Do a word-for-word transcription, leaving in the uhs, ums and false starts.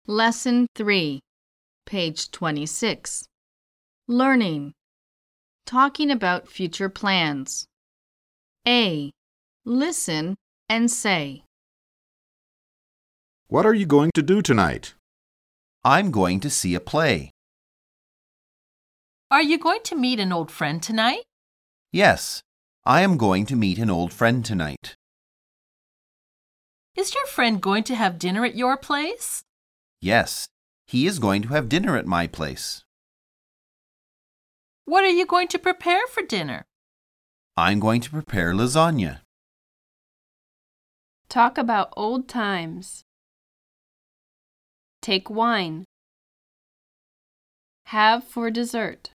Lesson three, page twenty-six. Learning. Talking about future plans. A. Listen and say. What are you going to do tonight? I'm going to see a play. Are you going to meet an old friend tonight? Yes, I am going to meet an old friend tonight. Is your friend going to have dinner at your place? Yes, he is going to have dinner at my place. What are you going to prepare for dinner? I'm going to prepare lasagna. Talk about old times. Take wine. Have for dessert.